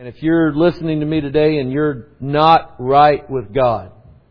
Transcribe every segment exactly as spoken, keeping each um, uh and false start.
And if you're listening to me today and you're not right with God,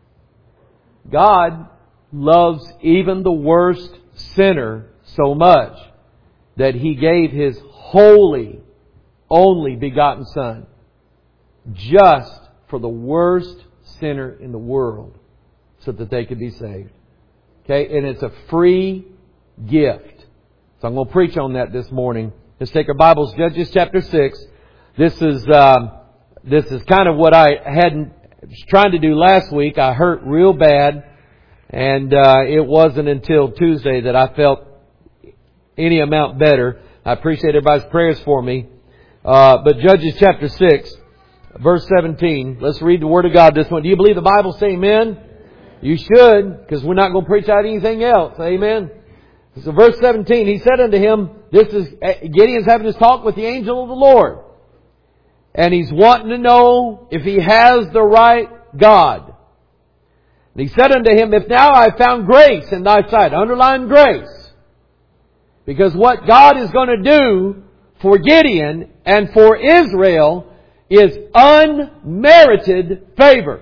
God loves even the worst sinner so much that He gave His holy, only begotten Son just for the worst sinner in the world so that they could be saved. Okay? And it's a free gift. So I'm going to preach on that this morning. Let's take our Bibles, Judges chapter six. This is um, this is kind of what I hadn't was trying to do last week. I hurt real bad, and uh, it wasn't until Tuesday that I felt any amount better. I appreciate everybody's prayers for me. Uh, but Judges chapter six, verse seventeen. Let's read the Word of God this one. Do you believe the Bible? Say amen. You should, because we're not going to preach out anything else. Amen. So verse seventeen, he said unto him, this is, Gideon's having this talk with the angel of the Lord. And he's wanting to know if he has the right God. And he said unto him, if now I have found grace in thy sight. Underline grace. Because what God is going to do for Gideon and for Israel is unmerited favor.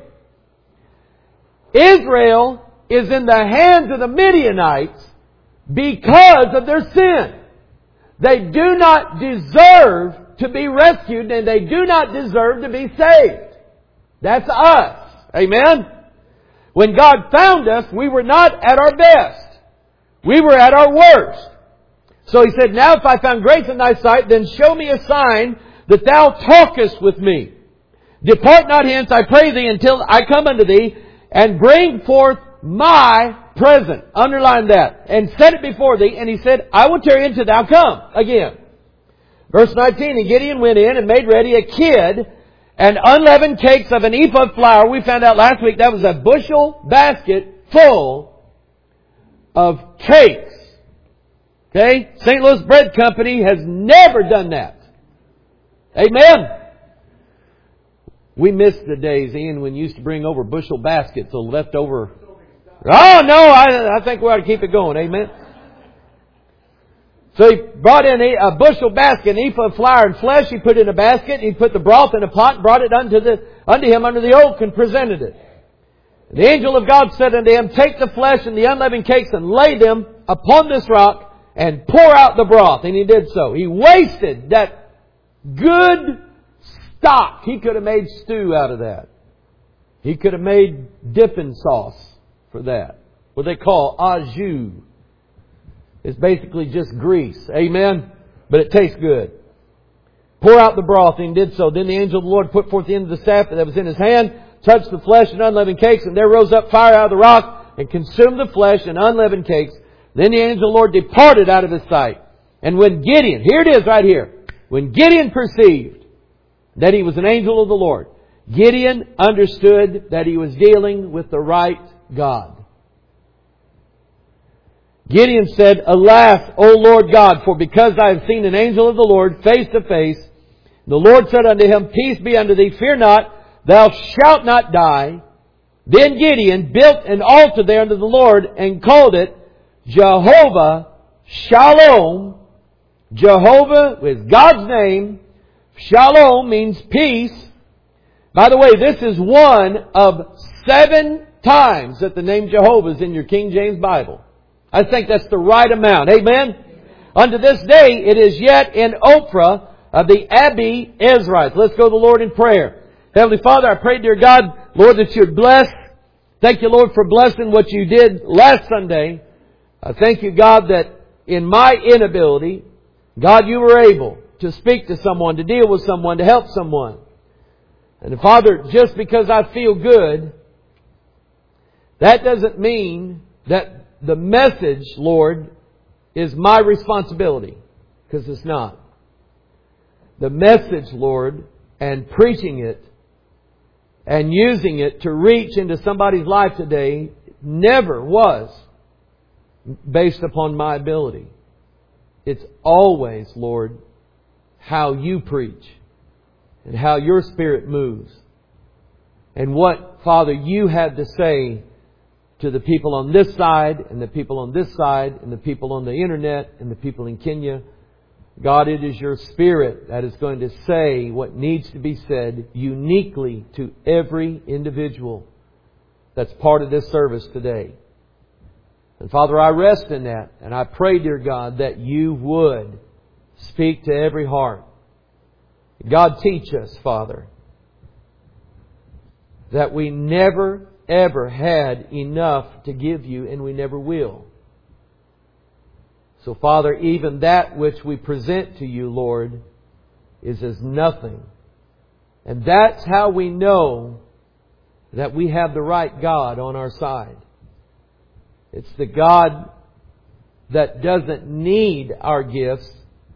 Israel is in the hands of the Midianites because of their sin. They do not deserve to be rescued, and they do not deserve to be saved. That's us. Amen? When God found us, we were not at our best. We were at our worst. So He said, now if I found grace in thy sight, then show me a sign that thou talkest with me. Depart not hence, I pray thee, until I come unto thee, and bring forth my present. Underline that. And set it before thee. And he said, I will tarry until thou come again. Verse nineteen, and Gideon went in and made ready a kid and unleavened cakes of an ephah of flour. We found out last week that was a bushel basket full of cakes. Okay? Saint Louis Bread Company has never done that. Amen? We missed the days, Ian, when you used to bring over bushel baskets of leftover. Oh, no, I, I think we ought to keep it going. Amen? So he brought in a, a bushel basket, an ephah of flour and flesh. He put in a basket. He put the broth in a pot and brought it unto, the, unto him under the oak and presented it. And the angel of God said unto him, take the flesh and the unleavened cakes and lay them upon this rock and pour out the broth. And he did so. He wasted that good stock. He could have made stew out of that. He could have made dipping sauce for that. What they call au jus. It's basically just grease. Amen? But it tastes good. Pour out the broth, and he did so. Then the angel of the Lord put forth the end of the staff that was in his hand, touched the flesh and unleavened cakes, and there rose up fire out of the rock, and consumed the flesh and unleavened cakes. Then the angel of the Lord departed out of his sight. And when Gideon, here it is right here, when Gideon perceived that he was an angel of the Lord, Gideon understood that he was dealing with the right God. Gideon said, alas, O Lord God, for because I have seen an angel of the Lord face to face, the Lord said unto him, peace be unto thee, fear not, thou shalt not die. Then Gideon built an altar there unto the Lord and called it Jehovah Shalom. Jehovah is God's name. Shalom means peace. By the way, this is one of seven times that the name Jehovah is in your King James Bible. I think that's the right amount. Amen? Amen. Unto this day, it is yet in Ophrah of the Abi Ezrites. Let's go to the Lord in prayer. Heavenly Father, I pray, dear God, Lord, that you would bless. Thank you, Lord, for blessing what you did last Sunday. I thank you, God, that in my inability, God, you were able to speak to someone, to deal with someone, to help someone. And Father, just because I feel good, that doesn't mean that the message, Lord, is my responsibility. Because it's not. The message, Lord, and preaching it and using it to reach into somebody's life today never was based upon my ability. It's always, Lord, how you preach and how your Spirit moves. And what, Father, you had to say to the people on this side and the people on this side and the people on the internet and the people in Kenya. God, it is your Spirit that is going to say what needs to be said uniquely to every individual that's part of this service today. And Father, I rest in that. And I pray, dear God, that you would speak to every heart. God, teach us, Father, that we never, ever had enough to give you, and we never will. So, Father, even that which we present to you, Lord, is as nothing. And that's how we know that we have the right God on our side. It's the God that doesn't need our gifts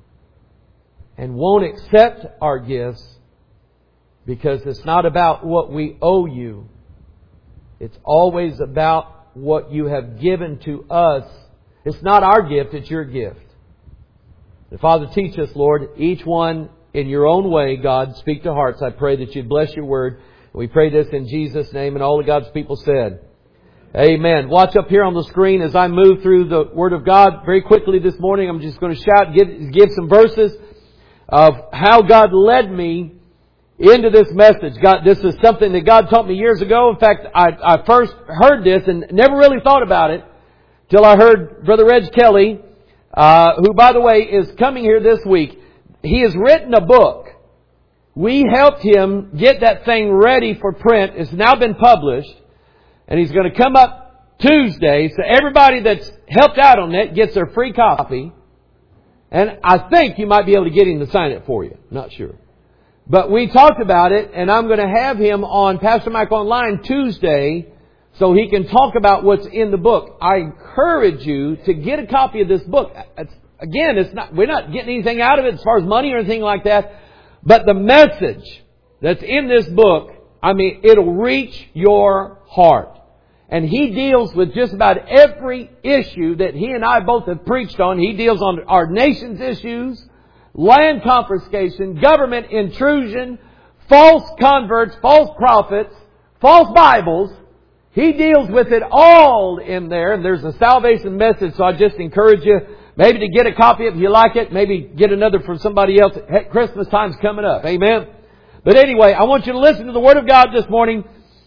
and won't accept our gifts because it's not about what we owe you. It's always about what you have given to us. It's not our gift, it's your gift. And Father, teach us, Lord, each one in your own way, God, speak to hearts. I pray that you'd bless your word. We pray this in Jesus' name, and all of God's people said, Amen. Watch up here on the screen as I move through the Word of God very quickly this morning. I'm just going to shout, give, give some verses of how God led me into this message. God, this is something that God taught me years ago. In fact, I, I first heard this and never really thought about it till I heard Brother Reg Kelly, uh, who, by the way, is coming here this week. He has written a book. We helped him get that thing ready for print. It's now been published. And he's going to come up Tuesday. So everybody that's helped out on it gets their free copy. And I think you might be able to get him to sign it for you. Not sure. But we talked about it, and I'm going to have him on Pastor Mike Online Tuesday so he can talk about what's in the book. I encourage you to get a copy of this book. It's, again, it's not, we're not getting anything out of it as far as money or anything like that. But the message that's in this book, I mean, it'll reach your heart. And he deals with just about every issue that he and I both have preached on. He deals on our nation's issues, land confiscation, government intrusion, false converts, false prophets, false Bibles. He deals with it all in there. And there's a salvation message. So I just encourage you maybe to get a copy if you like it. Maybe get another from somebody else. Christmas time's coming up. Amen. But anyway, I want you to listen to the Word of God this morning.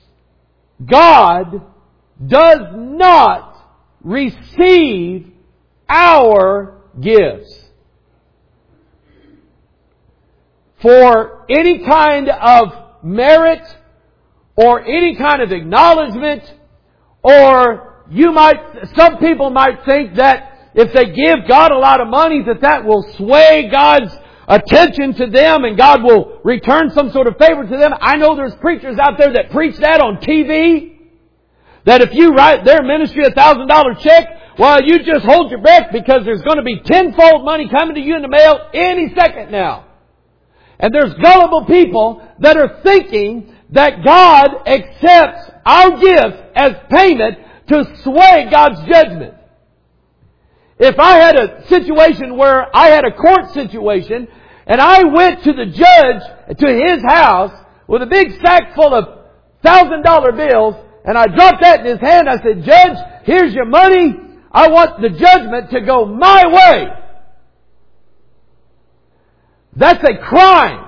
God does not receive our gifts for any kind of merit or any kind of acknowledgement, or you might, some people might think that if they give God a lot of money that that will sway God's attention to them and God will return some sort of favor to them. I know there's preachers out there that preach that on T V. That if you write their ministry a one thousand dollars check, well, you just hold your breath because there's going to be tenfold money coming to you in the mail any second now. And there's gullible people that are thinking that God accepts our gifts as payment to sway God's judgment. If I had a situation where I had a court situation and I went to the judge, to his house, with a big sack full of one thousand dollar bills, and I dropped that in his hand. I said, Judge, here's your money. I want the judgment to go my way. That's a crime.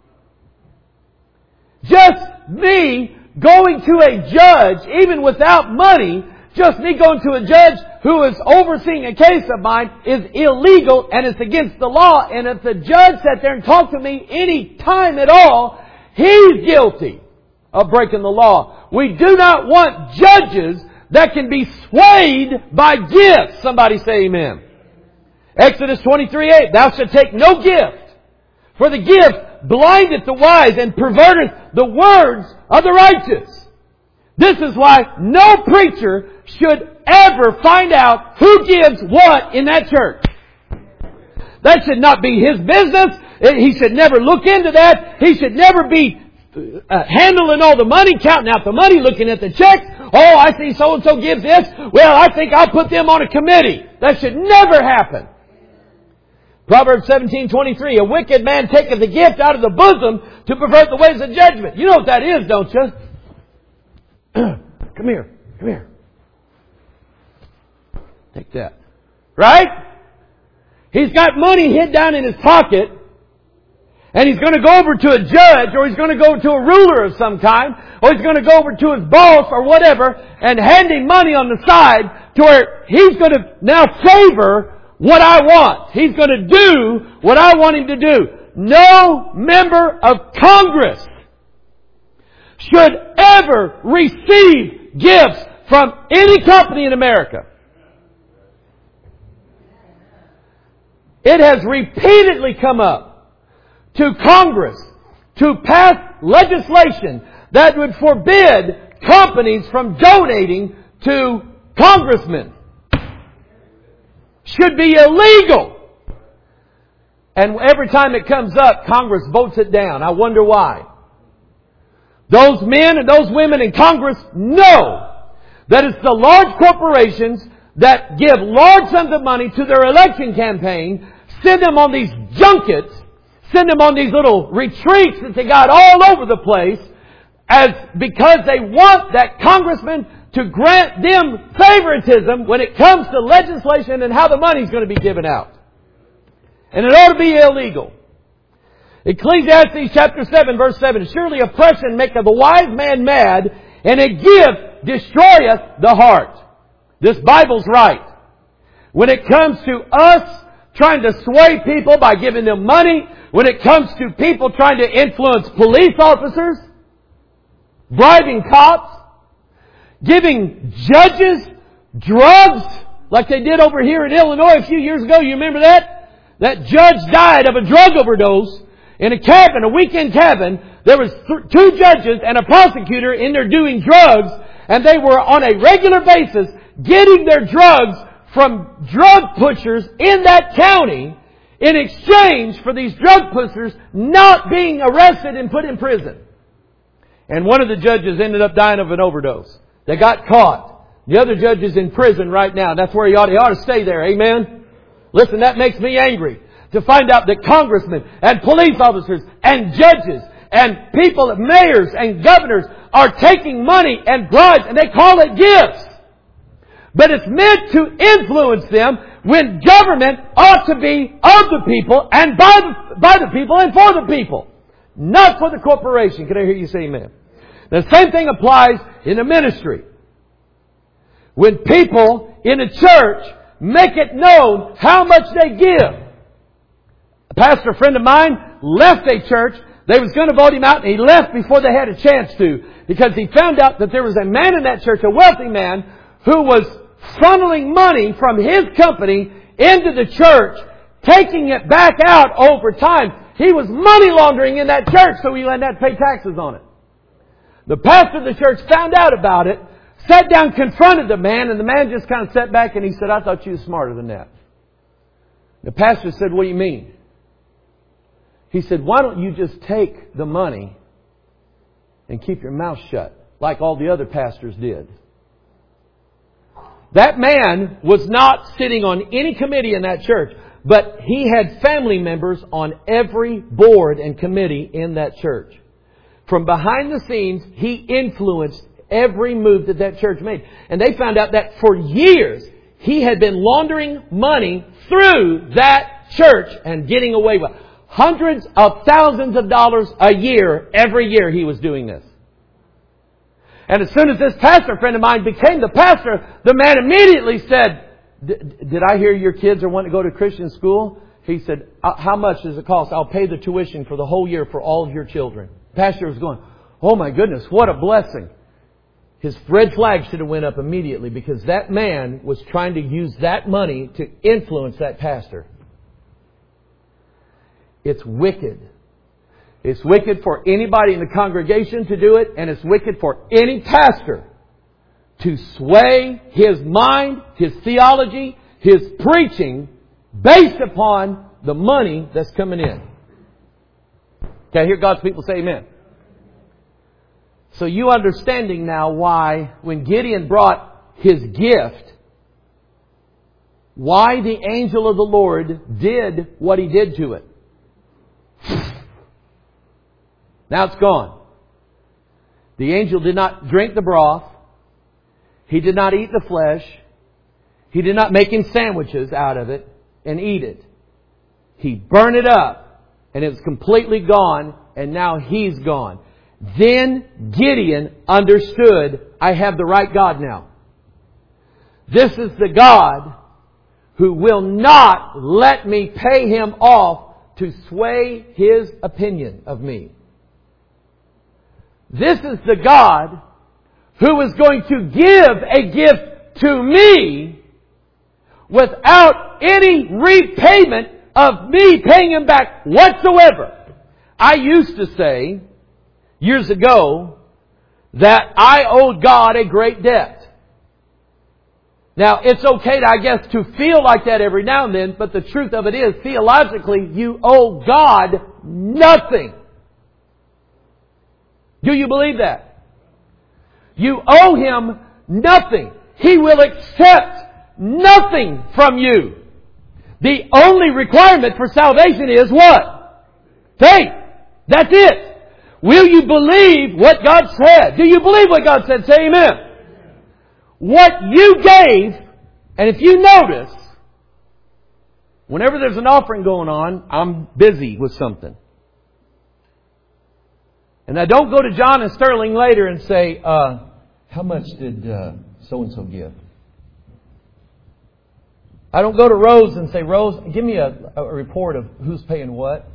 Just me going to a judge, even without money, just me going to a judge who is overseeing a case of mine is illegal and it's against the law. And if the judge sat there and talked to me any time at all, he's guilty of breaking the law. We do not want judges that can be swayed by gifts. Somebody say amen. Exodus twenty-three eight. Thou shalt take no gift, for the gift blindeth the wise and perverteth the words of the righteous. This is why no preacher should ever find out who gives what in that church. That should not be his business. He should never look into that. He should never be Uh, handling all the money, counting out the money, looking at the checks. Oh, I see so-and-so gives this. Well, I think I'll put them on a committee. That should never happen. Proverbs seventeen twenty-three. A wicked man taketh the gift out of the bosom to pervert the ways of judgment. You know what that is, don't you? Come here. Come here. Take that. Right? He's got money hid down in his pocket, and he's going to go over to a judge, or he's going to go to a ruler of some kind, or he's going to go over to his boss or whatever, and hand him money on the side to where he's going to now favor what I want. He's going to do what I want him to do. No member of Congress should ever receive gifts from any company in America. It has repeatedly come up to Congress to pass legislation that would forbid companies from donating to congressmen. Should be illegal. And every time it comes up, Congress votes it down. I wonder why. Those men and those women in Congress know that it's the large corporations that give large sums of money to their election campaign, send them on these junkets, send them on these little retreats that they got all over the place, as because they want that congressman to grant them favoritism when it comes to legislation and how the money's going to be given out. And it ought to be illegal. Ecclesiastes chapter seven verse seven, surely oppression maketh a wise man mad, and a gift destroyeth the heart. This Bible's right. When it comes to us trying to sway people by giving them money, when it comes to people trying to influence police officers, bribing cops, giving judges drugs like they did over here in Illinois a few years ago. You remember that? That judge died of a drug overdose in a cabin, a weekend cabin. There was th- two judges and a prosecutor in there doing drugs, and they were on a regular basis getting their drugs from drug pushers in that county in exchange for these drug pushers not being arrested and put in prison. And one of the judges ended up dying of an overdose. They got caught. The other judge is in prison right now. That's where he ought, he ought to stay there. Amen? Listen, that makes me angry to find out that congressmen and police officers and judges and people, mayors and governors are taking money and bribes, and they call it gifts. But it's meant to influence them when government ought to be of the people and by the, by the people and for the people. Not for the corporation. Can I hear you say amen? The same thing applies in the ministry. When people in a church make it known how much they give. A pastor friend of mine left a church. They was going to vote him out, and he left before they had a chance to, because he found out that there was a man in that church, a wealthy man, who was funneling money from his company into the church, taking it back out over time. He was money laundering in that church, so he didn't have to pay taxes on it. The pastor of the church found out about it, sat down, confronted the man, and the man just kind of sat back and he said, I thought you were smarter than that. The pastor said, what do you mean? He said, why don't you just take the money and keep your mouth shut like all the other pastors did? That man was not sitting on any committee in that church, but he had family members on every board and committee in that church. From behind the scenes, he influenced every move that that church made. And they found out that for years, he had been laundering money through that church and getting away with hundreds of thousands of dollars a year. Every year he was doing this. And as soon as this pastor friend of mine became the pastor, the man immediately said, did I hear your kids are wanting to go to Christian school? He said, how much does it cost? I'll pay the tuition for the whole year for all of your children. The pastor was going, oh my goodness, what a blessing. His red flag should have went up immediately, because that man was trying to use that money to influence that pastor. It's wicked. It's wicked for anybody in the congregation to do it, and it's wicked for any pastor to sway his mind, his theology, his preaching based upon the money that's coming in. Can I hear God's people say amen? So you understanding now why when Gideon brought his gift, why the angel of the Lord did what he did to it. Now it's gone. The angel did not drink the broth. He did not eat the flesh. He did not make him sandwiches out of it and eat it. He burned it up, and it's completely gone, and now he's gone. Then Gideon understood, I have the right God now. This is the God who will not let me pay Him off to sway His opinion of me. This is the God who is going to give a gift to me without any repayment of me paying Him back whatsoever. I used to say, years ago, that I owed God a great debt. Now, it's okay, to, I guess, to feel like that every now and then, but the truth of it is, theologically, you owe God nothing. Do you believe that? You owe Him nothing. He will accept nothing from you. The only requirement for salvation is what? Faith. That's it. Will you believe what God said? Do you believe what God said? Say amen. What you gave, and if you notice, whenever there's an offering going on, I'm busy with something. And I don't go to John and Sterling later and say, uh, how much did uh, so-and-so give? I don't go to Rose and say, Rose, give me a, a report of who's paying what.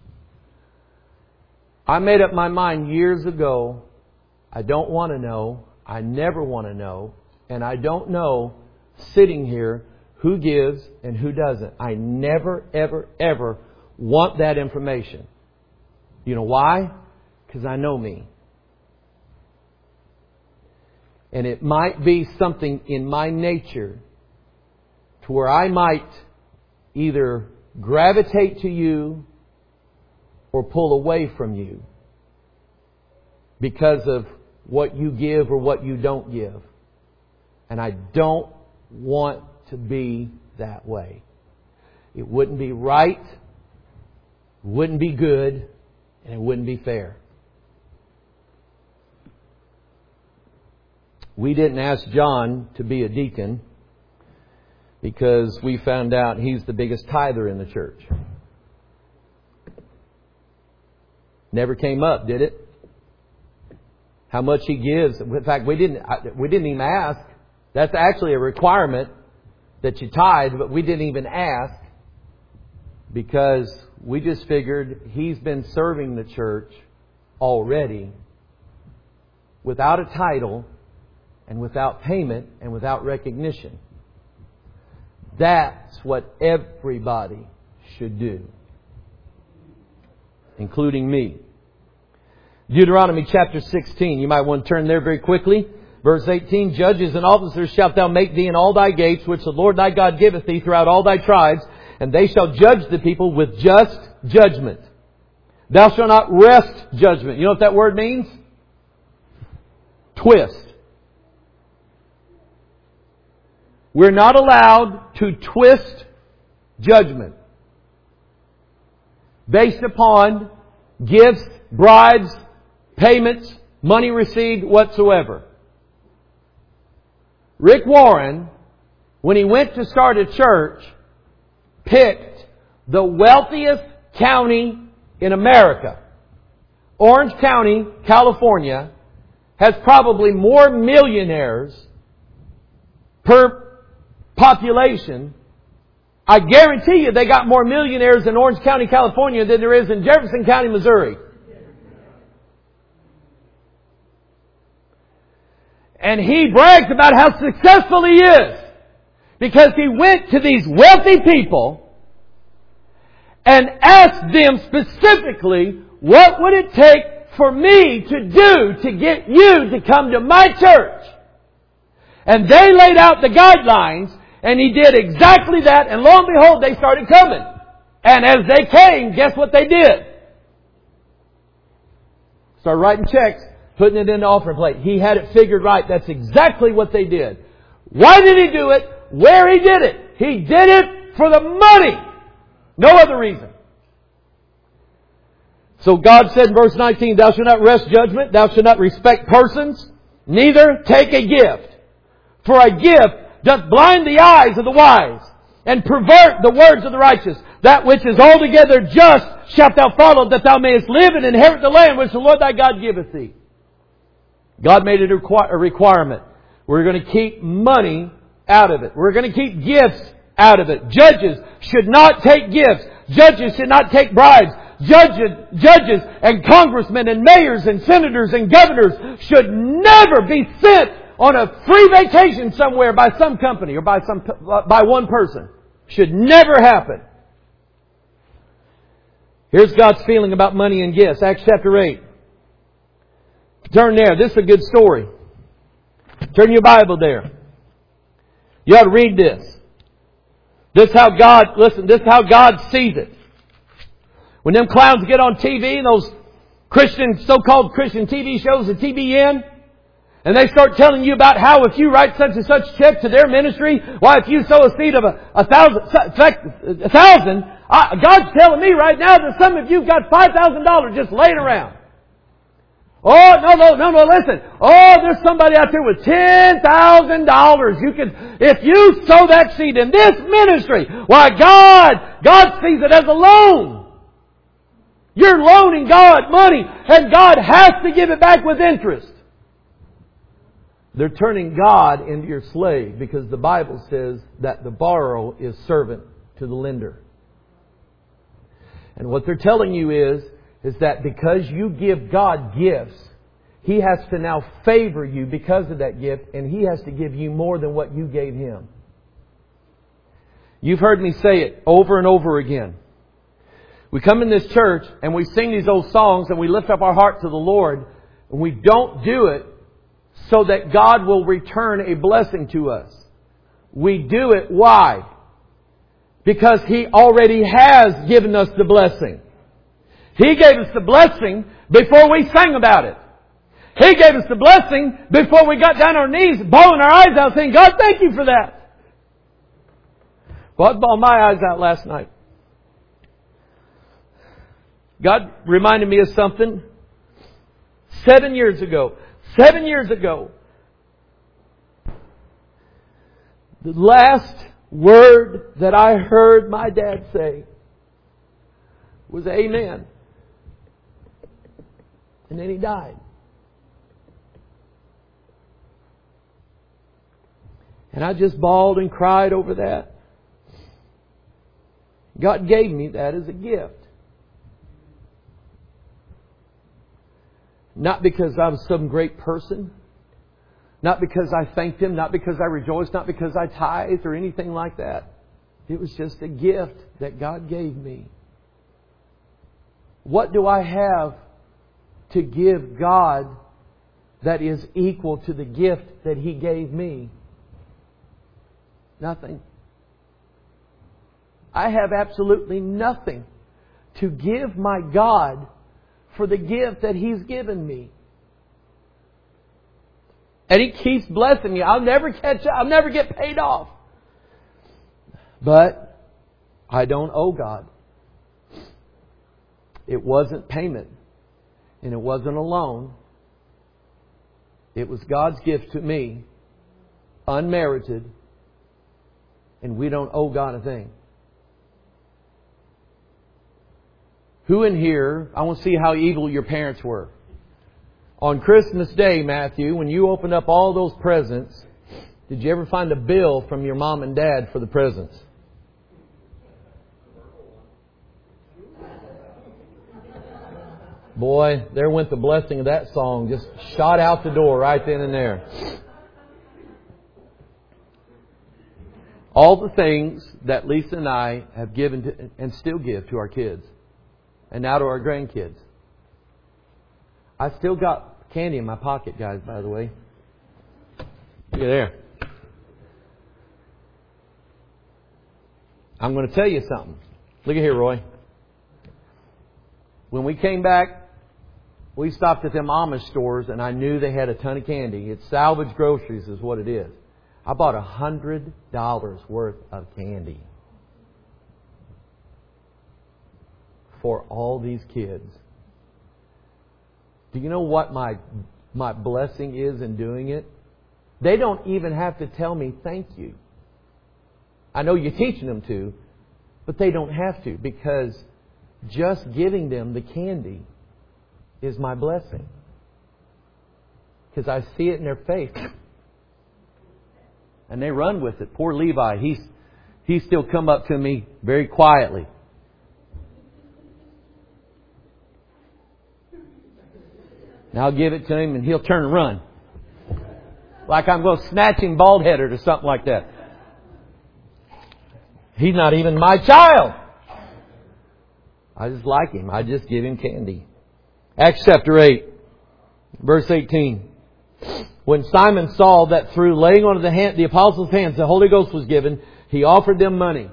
I made up my mind years ago, I don't want to know, I never want to know, and I don't know, sitting here, who gives and who doesn't. I never, ever, ever want that information. You know why? Because I know me. And it might be something in my nature to where I might either gravitate to you or pull away from you because of what you give or what you don't give. And I don't want to be that way. It wouldn't be right, it wouldn't be good, and it wouldn't be fair. We didn't ask John to be a deacon because we found out he's the biggest tither in the church. Never came up, did it? How much he gives. In fact, we didn't we didn't even ask. That's actually a requirement that you tithe, but we didn't even ask because we just figured he's been serving the church already without a title and without payment and without recognition. That's what everybody should do, including me. Deuteronomy chapter sixteen. You might want to turn there very quickly. Verse eighteen, Judges and officers shalt thou make thee in all thy gates, which the Lord thy God giveth thee throughout all thy tribes, and they shall judge the people with just judgment. Thou shalt not wrest judgment. You know what that word means? Twist. We're not allowed to twist judgment based upon gifts, bribes, payments, money received whatsoever. Rick Warren, when he went to start a church, picked the wealthiest county in America. Orange County, California, has probably more millionaires per population. I guarantee you they got more millionaires in Orange County, California than there is in Jefferson County, Missouri. And he brags about how successful he is because he went to these wealthy people and asked them specifically, what would it take for me to do to get you to come to my church? And they laid out the guidelines, and he did exactly that, and lo and behold, they started coming. And as they came, guess what they did? Started writing checks, putting it in the offering plate. He had it figured right. That's exactly what they did. Why did he do it? Where he did it? He did it for the money. No other reason. So God said in verse nineteen, Thou shalt not wrest judgment, thou shalt not respect persons, neither take a gift. For a gift doth blind the eyes of the wise, and pervert the words of the righteous. that which is altogether just shalt thou follow, that thou mayest live and inherit the land which the Lord thy God giveth thee. God made it a requirement. We're going to keep money out of it. We're going to keep gifts out of it. Judges should not take gifts. Judges should not take bribes. Judges, judges and congressmen and mayors and senators and governors should never be sent on a free vacation somewhere by some company or by some by one person. Should never happen. Here's God's feeling about money and gifts. Acts chapter eight. Turn there. This is a good story. Turn your Bible there. You ought to read this. This is how God, listen, this is how God sees it. When them clowns get on T V, those Christian, so-called Christian T V shows, the T B N, and they start telling you about how if you write such and such check to their ministry, why if you sow a seed of a, a thousand, in fact, a thousand, I, God's telling me right now that some of you've got five thousand dollars just laying around. Oh, no, no, no, no, listen. Oh, there's somebody out there with ten thousand dollars. You can, if you sow that seed in this ministry, why God, God sees it as a loan. You're loaning God money, and God has to give it back with interest. They're turning God into your slave because the Bible says that the borrower is servant to the lender. And what they're telling you is, is that because you give God gifts, He has to now favor you because of that gift, and He has to give you more than what you gave Him. You've heard me say it over and over again. We come in this church and we sing these old songs and we lift up our heart to the Lord, and we don't do it so that God will return a blessing to us. We do it, why? Because He already has given us the blessing. He gave us the blessing before we sang about it. He gave us the blessing before we got down on our knees, bawling our eyes out, saying, God, thank you for that. Well, I bawled my eyes out last night. God reminded me of something seven years ago. Seven years ago. The last word that I heard my dad say was amen. And then he died. And I just bawled and cried over that. God gave me that as a gift. Not because I was some great person. Not because I thanked Him. Not because I rejoiced. Not because I tithed or anything like that. It was just a gift that God gave me. What do I have to give God that is equal to the gift that He gave me? Nothing. I have absolutely nothing to give my God for the gift that He's given me. And He keeps blessing me. I'll never catch up. I'll never get paid off. But I don't owe God. It wasn't payment. And it wasn't a loan. It was God's gift to me. Unmerited. And we don't owe God a thing. Who in here, I want to see how evil your parents were. On Christmas Day, Matthew, when you opened up all those presents, did you ever find a bill from your mom and dad for the presents? Boy, there went the blessing of that song. Just shot out the door right then and there. All the things that Lisa and I have given to, and still give to our kids. And now to our grandkids. I still got candy in my pocket, guys, by the way. Look at there. I'm going to tell you something. Look at here, Roy. When we came back, we stopped at them Amish stores and I knew they had a ton of candy. It's Salvage Groceries is what it is. I bought a hundred dollars worth of candy for all these kids. Do you know what my my blessing is in doing it? They don't even have to tell me thank you. I know you're teaching them to, But they don't have to, because just giving them the candy is my blessing. Because I see it in their face. And they run with it. Poor Levi, he's, he's still come up to me very quietly. And I'll give it to him and he'll turn and run. Like I'm going to snatch him bald-headed or something like that. He's not even my child. I just like him. I just give him candy. Acts chapter eight, verse eighteen. When Simon saw that through laying on the, hand, the apostles' hands the Holy Ghost was given, he offered them money,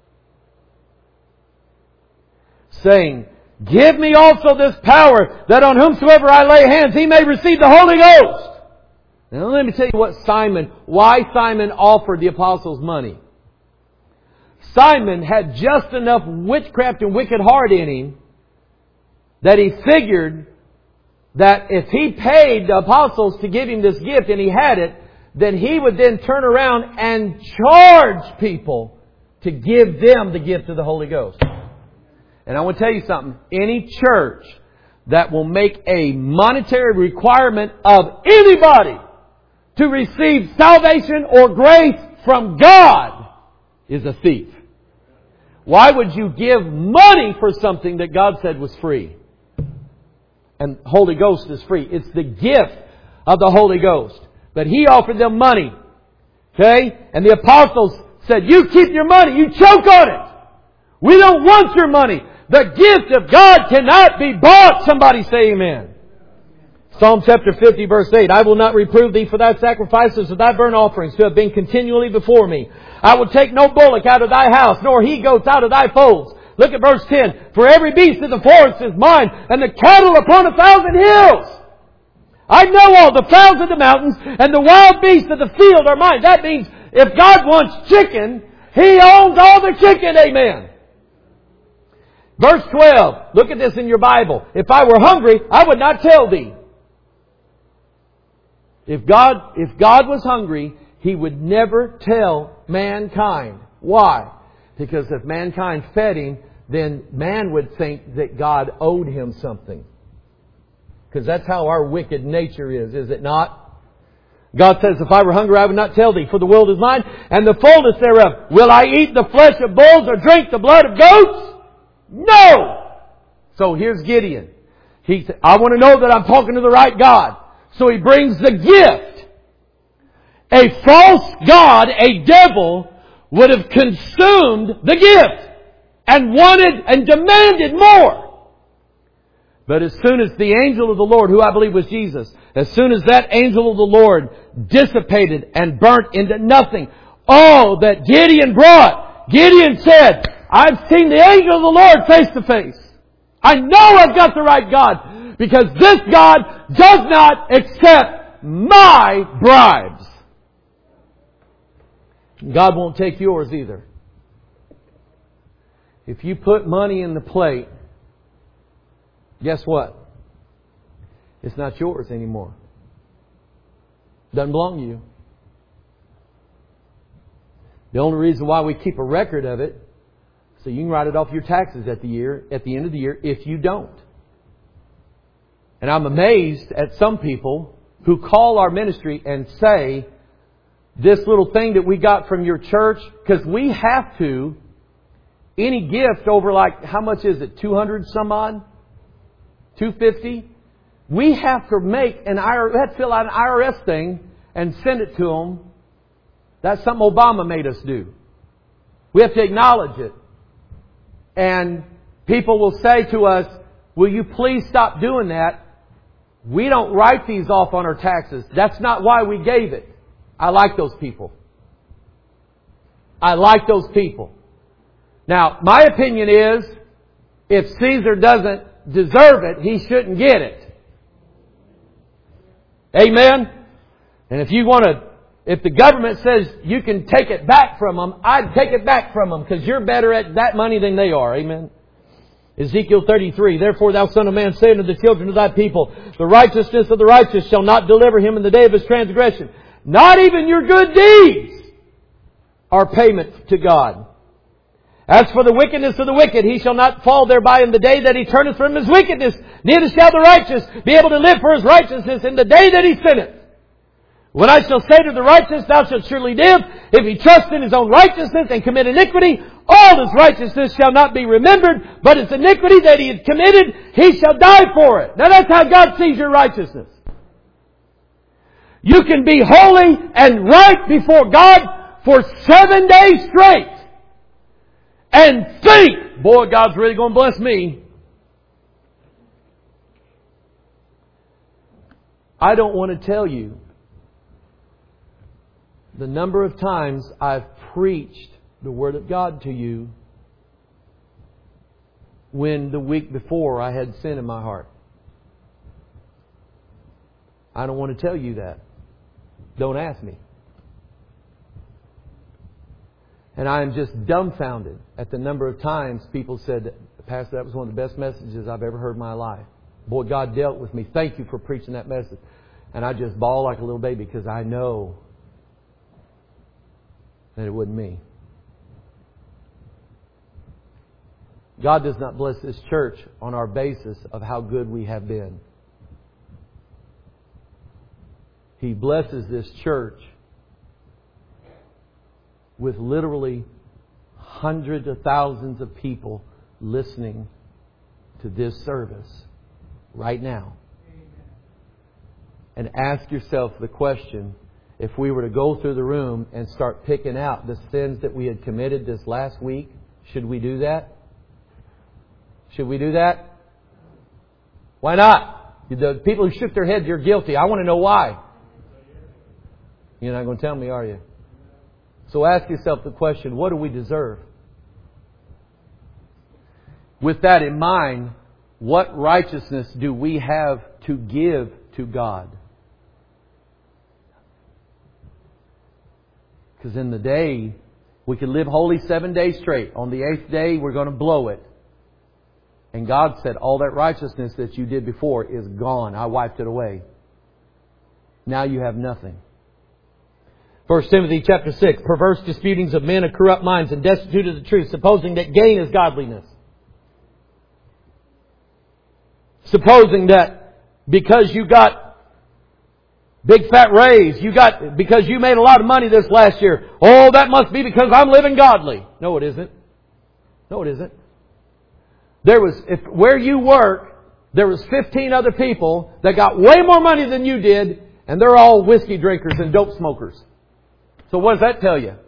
saying, "Give me also this power, that on whomsoever I lay hands, he may receive the Holy Ghost." Now let me tell you what Simon, why Simon offered the apostles money. Simon had just enough witchcraft and wicked heart in him that he figured that if he paid the apostles to give him this gift and he had it, then he would then turn around and charge people to give them the gift of the Holy Ghost. And I want to tell you something. Any church that will make a monetary requirement of anybody to receive salvation or grace from God is a thief. Why would you give money for something that God said was free? And Holy Ghost is free. It's the gift of the Holy Ghost. But He offered them money. Okay? And the apostles said, "You keep your money. You choke on it. We don't want your money. The gift of God cannot be bought." Somebody say amen. Psalm chapter fifty verse eight. "I will not reprove thee for thy sacrifices or thy burnt offerings to have been continually before me. I will take no bullock out of thy house, nor he goats out of thy folds." Look at verse ten. "For every beast of the forest is mine, and the cattle upon a thousand hills. I know all the fowls of the mountains, and the wild beasts of the field are mine." That means if God wants chicken, He owns all the chicken. Amen. Verse twelve. Look at this in your Bible. "If I were hungry, I would not tell thee." If God, if God was hungry, He would never tell mankind. Why? Because if mankind fed Him, then man would think that God owed him something. Because that's how our wicked nature is, is it not? God says, "If I were hungry, I would not tell thee, for the world is mine, and the fullness thereof. Will I eat the flesh of bulls or drink the blood of goats? No!" So here's Gideon. He said, "I want to know that I'm talking to the right God." So he brings the gift. A false god, a devil, would have consumed the gift and wanted and demanded more. But as soon as the angel of the Lord, who I believe was Jesus, as soon as that angel of the Lord dissipated and burnt into nothing all that Gideon brought, Gideon said, "I've seen the angel of the Lord face to face. I know I've got the right God, because this God does not accept my bribes." God won't take yours either. If you put money in the plate, guess what? It's not yours anymore. Doesn't belong to you. The only reason why we keep a record of it, so you can write it off your taxes at the year, at the end of the year, if you don't. And I'm amazed at some people who call our ministry and say, "This little thing that we got from your church," because we have to, any gift over like, how much is it? two hundred some odd? two hundred fifty? We have to make an I R S, we have to fill out an I R S thing and send it to them. That's something Obama made us do. We have to acknowledge it. And people will say to us, "Will you please stop doing that? We don't write these off on our taxes. That's not why we gave it." I like those people. I like those people. Now, my opinion is, if Caesar doesn't deserve it, he shouldn't get it. Amen? And if you want to, if the government says you can take it back from them, I'd take it back from them, because you're better at that money than they are. Amen? Ezekiel thirty-three, "Therefore, thou son of man, say unto the children of thy people, the righteousness of the righteous shall not deliver him in the day of his transgression. Not even your good deeds are payment to God. As for the wickedness of the wicked, he shall not fall thereby in the day that he turneth from his wickedness. Neither shall the righteous be able to live for his righteousness in the day that he sinneth. When I shall say to the righteous, thou shalt surely live, if he trust in his own righteousness and commit iniquity, all his righteousness shall not be remembered, but his iniquity that he had committed, he shall die for it. Now that's how God sees your righteousness. You can be holy and right before God for seven days straight and think, boy, God's really going to bless me. I don't want to tell you the number of times I've preached the Word of God to you when the week before I had sin in my heart. I don't want to tell you that. Don't ask me. And I am just dumbfounded at the number of times people said, Pastor, that was one of the best messages I've ever heard in my life. Boy, God dealt with me. Thank you for preaching that message. And I just bawl like a little baby because I know that it wasn't me. God does not bless this church on our basis of how good we have been. He blesses this church with literally hundreds of thousands of people listening to this service right now. And ask yourself the question, if we were to go through the room and start picking out the sins that we had committed this last week, should we do that? Should we do that? Why not? The people who shook their heads, you're guilty. I want to know why. You're not going to tell me, are you? So ask yourself the question, what do we deserve? With that in mind, what righteousness do we have to give to God? Because in the day, we can live holy seven days straight. On the eighth day, we're going to blow it. And God said, all that righteousness that you did before is gone. I wiped it away. Now you have nothing. First Timothy chapter six, perverse disputings of men of corrupt minds and destitute of the truth, supposing that gain is godliness. Supposing that because you got big fat raise, you got, because you made a lot of money this last year, oh, that must be because I'm living godly. No, it isn't. No, it isn't. There was, if where you work, there was fifteen other people that got way more money than you did, and they're all whiskey drinkers and dope smokers. So what does that tell you?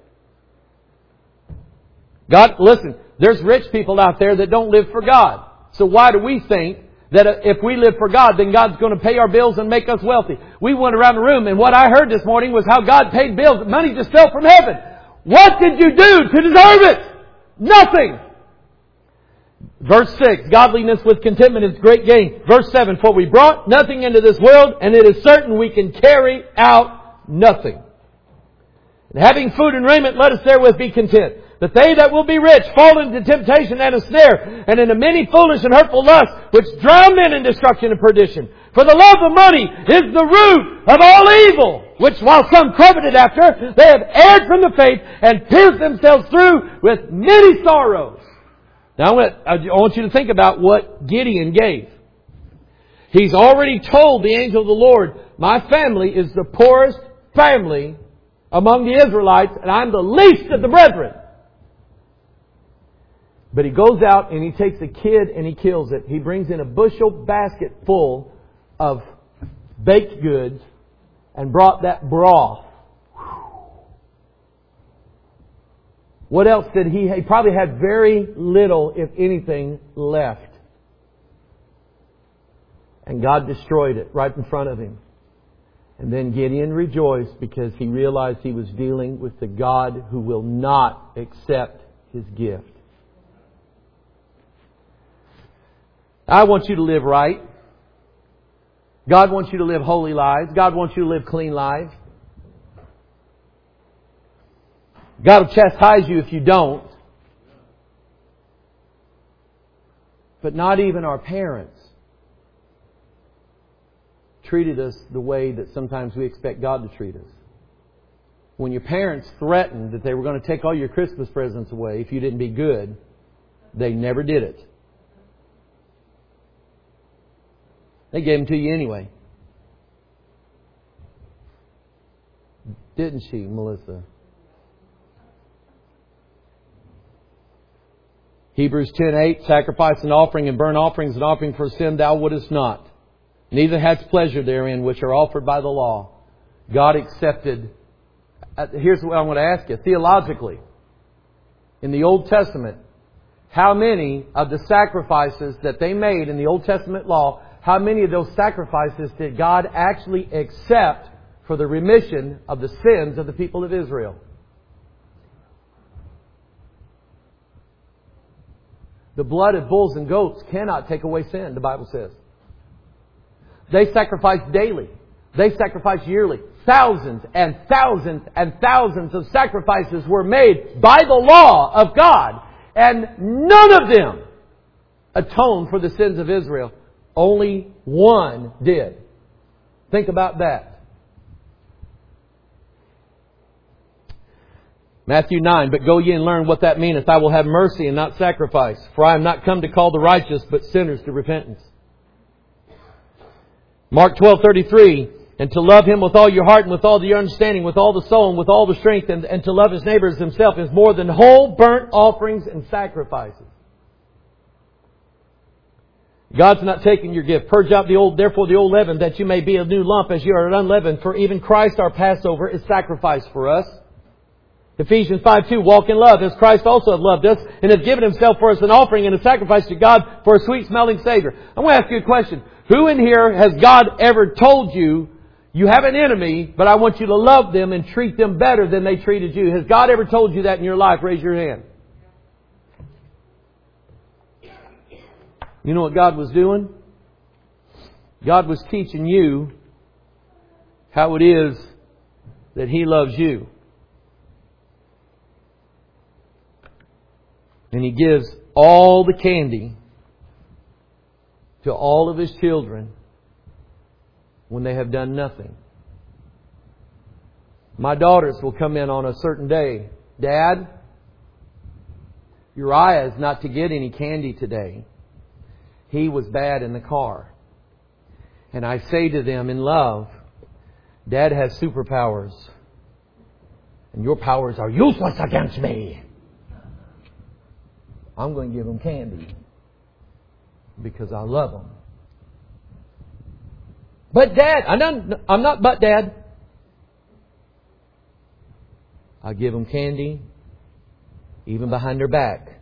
God, listen, there's rich people out there that don't live for God. So why do we think that if we live for God, then God's going to pay our bills and make us wealthy? We went around the room, and what I heard this morning was how God paid bills. Money just fell from heaven. What did you do to deserve it? Nothing. Verse six, godliness with contentment is great gain. Verse seven, for we brought nothing into this world, and it is certain we can carry out nothing. And having food and raiment, let us therewith be content. But they that will be rich fall into temptation and a snare, and into many foolish and hurtful lusts, which drown men in destruction and perdition. For the love of money is the root of all evil, which while some coveted after, they have erred from the faith and pierced themselves through with many sorrows. Now I want you to think about what Gideon gave. He's already told the angel of the Lord, my family is the poorest family among the Israelites, and I'm the least of the brethren. But he goes out and he takes a kid and he kills it. He brings in a bushel basket full of baked goods and brought that broth. What else did he... He probably had very little, if anything, left. And God destroyed it right in front of him. And then Gideon rejoiced because he realized he was dealing with the God who will not accept his gift. I want you to live right. God wants you to live holy lives. God wants you to live clean lives. God will chastise you if you don't. But not even our parents treated us the way that sometimes we expect God to treat us. when your parents threatened that they were going to take all your Christmas presents away if you didn't be good, they never did it. They gave them to you anyway. Didn't she, Melissa? Hebrews ten eight, sacrifice and offering and burnt offerings and offering for sin thou wouldest not. Neither hadst pleasure therein which are offered by the law. God accepted. Here's what I want to ask you. Theologically, in the Old Testament, how many of the sacrifices that they made in the Old Testament law, how many of those sacrifices did God actually accept for the remission of the sins of the people of Israel? The blood of bulls and goats cannot take away sin, the Bible says. They sacrificed daily. They sacrificed yearly. Thousands and thousands and thousands of sacrifices were made by the law of God. And none of them atoned for the sins of Israel. Only one did. Think about that. Matthew nine, but go ye and learn what that meaneth. I will have mercy and not sacrifice. For I am not come to call the righteous, but sinners to repentance. Mark twelve thirty-three, and to love Him with all your heart and with all your understanding, with all the soul and with all the strength, and, and to love his neighbor as himself is more than whole burnt offerings and sacrifices. God's not taking your gift. Purge out the old, therefore the old leaven, that you may be a new lump as you are unleavened. For even Christ our Passover is sacrificed for us. Ephesians five two, walk in love as Christ also hath loved us and hath given Himself for us an offering and a sacrifice to God for a sweet smelling Savior. I'm going to ask you a question. Who in here has God ever told you, you have an enemy, but I want you to love them and treat them better than they treated you? Has God ever told you that in your life? Raise your hand. You know what God was doing? God was teaching you how it is that He loves you. And He gives all the candy to all of His children when they have done nothing. My daughters will come in on a certain day. Dad, Uriah is not to get any candy today. He was bad in the car. And I say to them in love, Dad has superpowers. And your powers are useless against me. I'm going to give them candy because I love them. But Dad, I'm not, I'm not but Dad. I give them candy even behind their back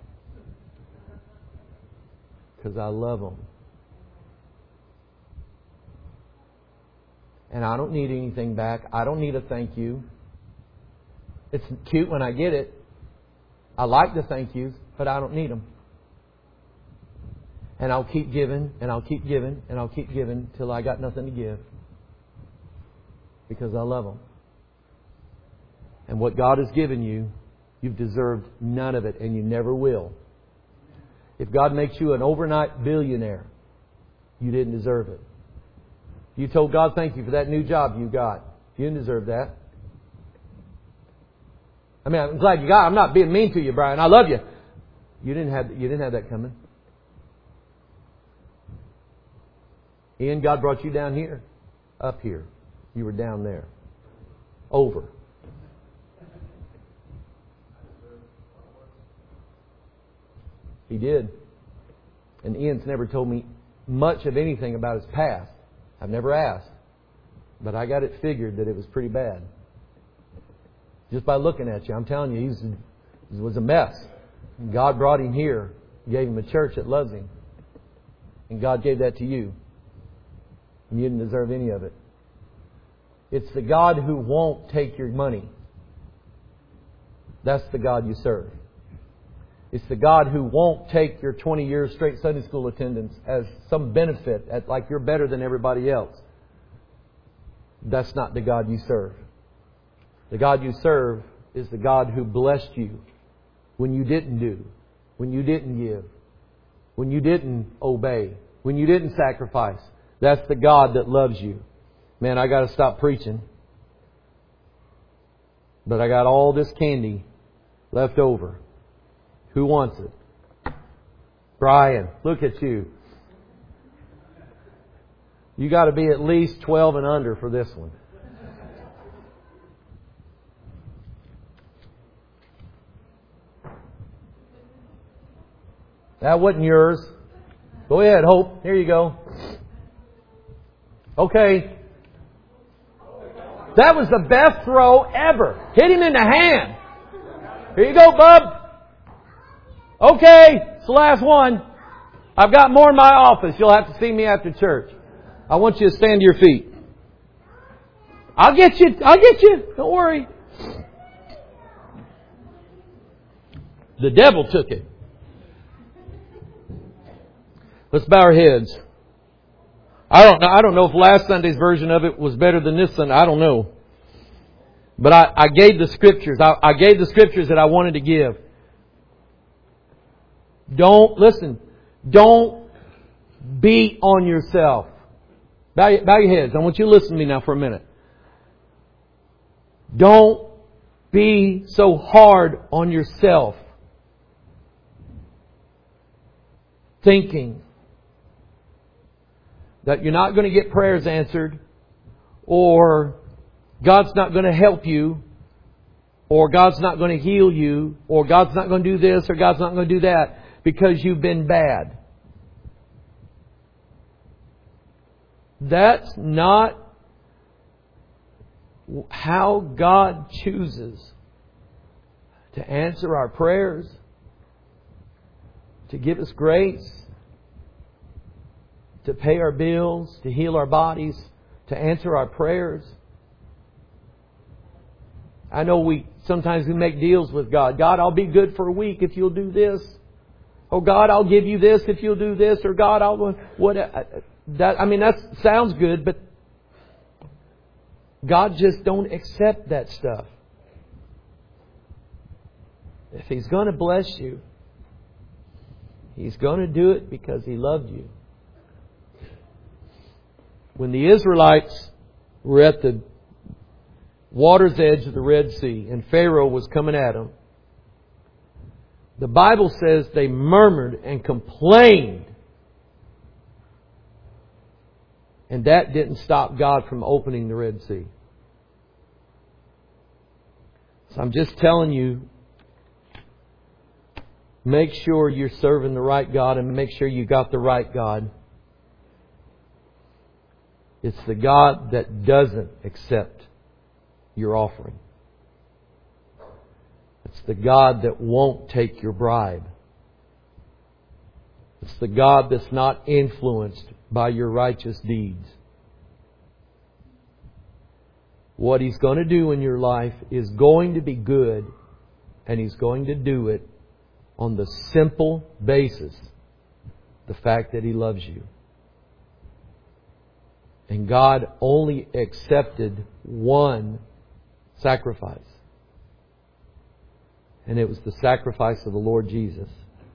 because I love them. And I don't need anything back. I don't need a thank you. It's cute when I get it. I like the thank yous, but I don't need them. And I'll keep giving, and I'll keep giving, and I'll keep giving till I got nothing to give. Because I love them. And what God has given you, you've deserved none of it, and you never will. If God makes you an overnight billionaire, you didn't deserve it. You told God, thank you for that new job you got. You didn't deserve that. I mean, I'm glad you got it. I'm not being mean to you, Brian. I love you. You didn't have, you didn't have that coming. Ian, God brought you down here. Up here. You were down there. Over. He did. And Ian's never told me much of anything about his past. I've never asked. But I got it figured that it was pretty bad. Just by looking at you. I'm telling you, he's, he was a mess. And God brought him here. Gave him a church that loves him. And God gave that to you. And you didn't deserve any of it. It's the God who won't take your money. That's the God you serve. It's the God who won't take your twenty years straight Sunday school attendance as some benefit, at like you're better than everybody else. That's not the God you serve. The God you serve is the God who blessed you when you didn't do, when you didn't give, when you didn't obey, when you didn't sacrifice. That's the God that loves you. Man, I got to stop preaching. But I got all this candy left over. Who wants it? Brian, look at you. You got to be at least twelve and under for this one. That wasn't yours. Go ahead, Hope. Here you go. Okay. That was the best throw ever. Hit him in the hand. Here you go, bub. Okay. It's the last one. I've got more in my office. You'll have to see me after church. I want you to stand to your feet. I'll get you. I'll get you. Don't worry. The devil took it. Let's bow our heads. I don't know. I don't know if last Sunday's version of it was better than this Sunday. I don't know. But I, I gave the scriptures. I, I gave the scriptures that I wanted to give. Don't, listen, don't beat on yourself. Bow, bow your heads. I want you to listen to me now for a minute. Don't be so hard on yourself. Thinking that you're not going to get prayers answered, or God's not going to help you, or God's not going to heal you, or God's not going to do this, or God's not going to do that, because you've been bad. That's not how God chooses to answer our prayers, to give us grace, to pay our bills, to heal our bodies, to answer our prayers. I know we sometimes we make deals with God. God, I'll be good for a week if you'll do this. Oh God, I'll give you this if you'll do this. Or God, I'll what that. I mean, that sounds good, but God just don't accept that stuff. If He's going to bless you, He's going to do it because He loved you. When the Israelites were at the water's edge of the Red Sea and Pharaoh was coming at them, the Bible says they murmured and complained. And that didn't stop God from opening the Red Sea. So I'm just telling you, make sure you're serving the right God and make sure you got the right God. It's the God that doesn't accept your offering. It's the God that won't take your bribe. It's the God that's not influenced by your righteous deeds. What He's going to do in your life is going to be good, and He's going to do it on the simple basis, the fact that He loves you. And God only accepted one sacrifice. And it was the sacrifice of the Lord Jesus.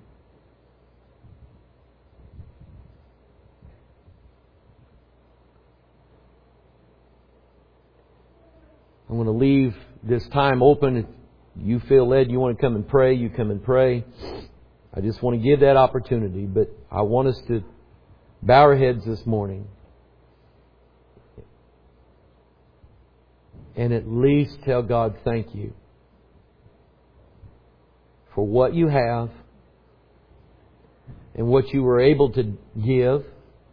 I'm going to leave this time open. If you feel led, you want to come and pray, you come and pray. I just want to give that opportunity. But I want us to bow our heads this morning and at least tell God thank you for what you have and what you were able to give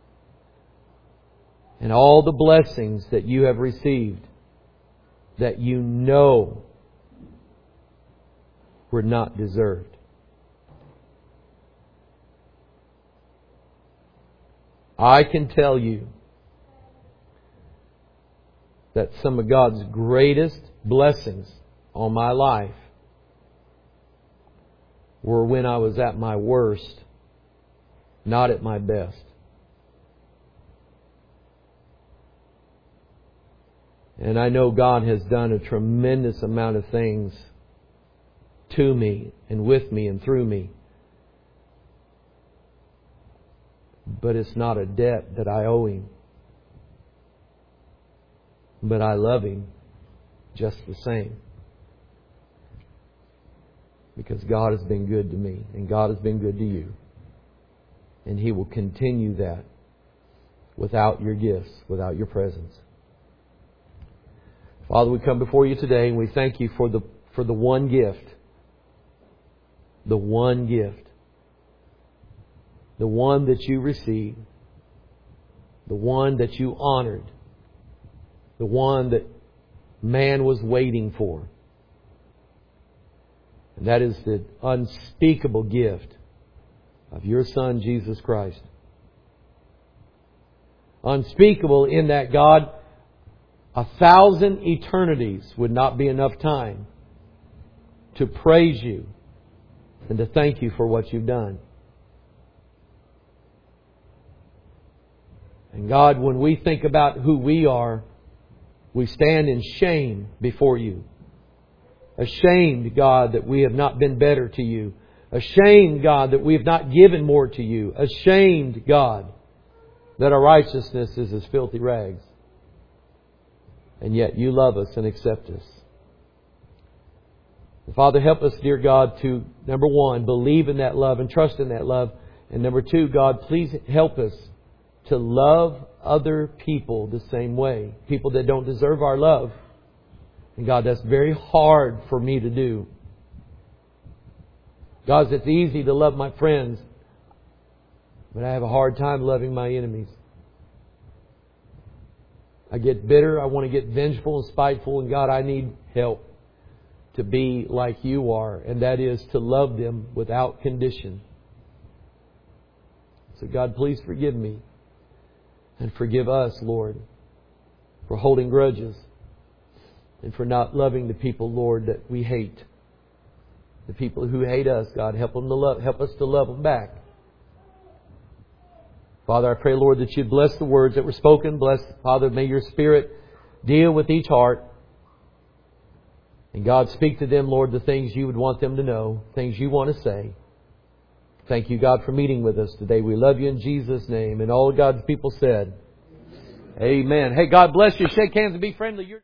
and all the blessings that you have received that you know were not deserved. I can tell you that some of God's greatest blessings on my life were when I was at my worst, not at my best. And I know God has done a tremendous amount of things to me and with me and through me. But it's not a debt that I owe Him. But I love Him just the same. Because God has been good to me, and God has been good to you. And He will continue that without your gifts, without your presence. Father, we come before you today and we thank you for the for the one gift. The one gift. The one that you received. The one that you honored. The one that man was waiting for. And that is the unspeakable gift of your Son, Jesus Christ. Unspeakable in that, God, a thousand eternities would not be enough time to praise you and to thank you for what you've done. And God, when we think about who we are, we stand in shame before you. Ashamed, God, that we have not been better to you. Ashamed, God, that we have not given more to you. Ashamed, God, that our righteousness is as filthy rags. And yet you love us and accept us. Father, help us, dear God, to, number one, believe in that love and trust in that love. And number two, God, please help us to love other people the same way. People that don't deserve our love. And God, that's very hard for me to do. God, it's easy to love my friends, but I have a hard time loving my enemies. I get bitter. I want to get vengeful and spiteful. And God, I need help to be like you are. And that is to love them without condition. So God, please forgive me. And forgive us, Lord, for holding grudges. And for not loving the people, Lord, that we hate. The people who hate us, God, help them to love, help us to love them back. Father, I pray, Lord, that you'd bless the words that were spoken. Bless, Father, may your Spirit deal with each heart. And God, speak to them, Lord, the things you would want them to know, things you want to say. Thank you, God, for meeting with us today. We love you in Jesus' name. And all God's people said, Amen. Hey, God bless you. Shake hands and be friendly. You're